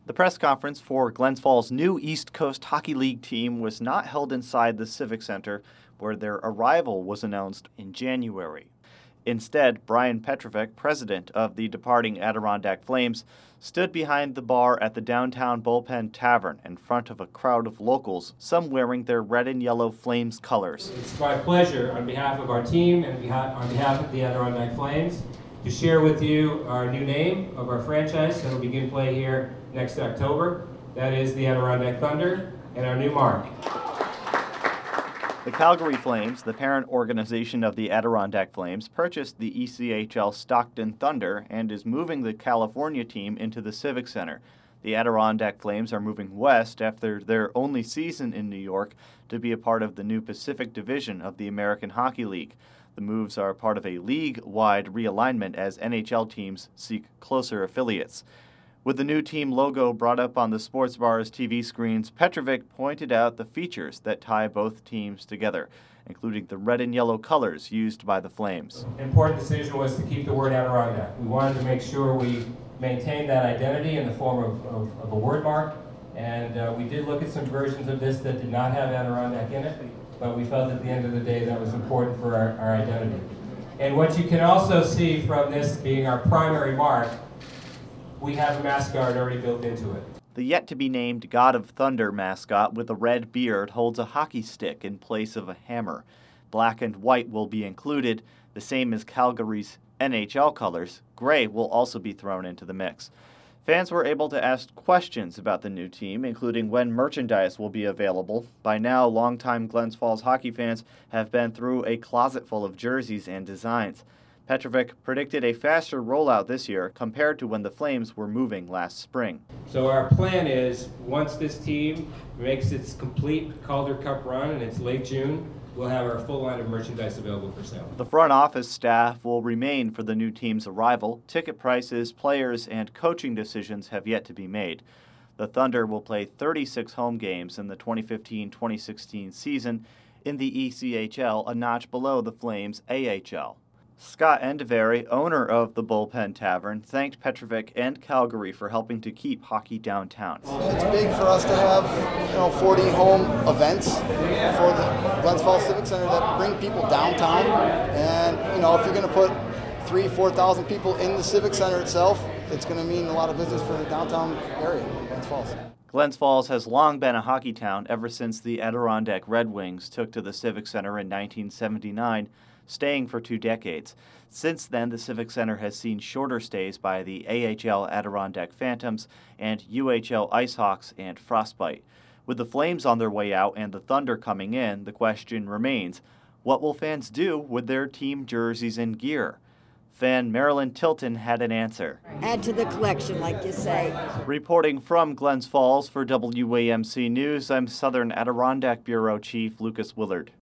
The press conference for Glens Falls' new East Coast Hockey League team was not held inside the Civic Center, where their arrival was announced in January. Instead, Brian Petrovic, president of the departing Adirondack Flames, stood behind the bar at the downtown Bullpen Tavern in front of a crowd of locals, some wearing their red and yellow Flames colors. It's my pleasure, on behalf of our team and on behalf of the Adirondack Flames, to share with you our new name of our franchise that will begin play here next October. That is the Adirondack Thunder, and our new mark. The Calgary Flames, the parent organization of the Adirondack Flames, purchased the ECHL Stockton Thunder and is moving the California team into the Civic Center. The Adirondack Flames are moving west after their only season in New York to be a part of the new Pacific Division of the American Hockey League. The moves are part of a league-wide realignment as NHL teams seek closer affiliates. With the new team logo brought up on the sports bar's TV screens, Petrovic pointed out the features that tie both teams together, including the red and yellow colors used by the Flames. An important decision was to keep the word Adirondack. We wanted to make sure we maintained that identity in the form of a word mark, and we did look at some versions of this that did not have Adirondack in it, but we felt at the end of the day that was important for our identity. And what you can also see from this being our primary mark, we have a mascot already built into it. The yet-to-be-named God of Thunder mascot with a red beard holds a hockey stick in place of a hammer. Black and white will be included, the same as Calgary's NHL colors. Gray will also be thrown into the mix. Fans were able to ask questions about the new team, including when merchandise will be available. By now, longtime Glens Falls hockey fans have been through a closet full of jerseys and designs. Petrovic predicted a faster rollout this year compared to when the Flames were moving last spring. So our plan is, once this team makes its complete Calder Cup run and it's late June, we'll have our full line of merchandise available for sale. The front office staff will remain for the new team's arrival. Ticket prices, players, and coaching decisions have yet to be made. The Thunder will play 36 home games in the 2015-2016 season in the ECHL, a notch below the Flames' AHL. Scott Endevery, owner of the Bullpen Tavern, thanked Petrovic and Calgary for helping to keep hockey downtown. It's big for us to have 40 home events for the Glens Falls Civic Center that bring people downtown. And if you're going to put 3,000-4,000 people in the Civic Center itself, it's going to mean a lot of business for the downtown area, Glens Falls. Glens Falls has long been a hockey town ever since the Adirondack Red Wings took to the Civic Center in 1979. Staying for 2 decades. Since then, the Civic Center has seen shorter stays by the AHL Adirondack Phantoms and UHL IceHawks and Frostbite. With the Flames on their way out and the Thunder coming in, the question remains, what will fans do with their team jerseys and gear? Fan Marilyn Tilton had an answer. Add to the collection, like you say. Reporting from Glens Falls for WAMC News, I'm Southern Adirondack Bureau Chief Lucas Willard.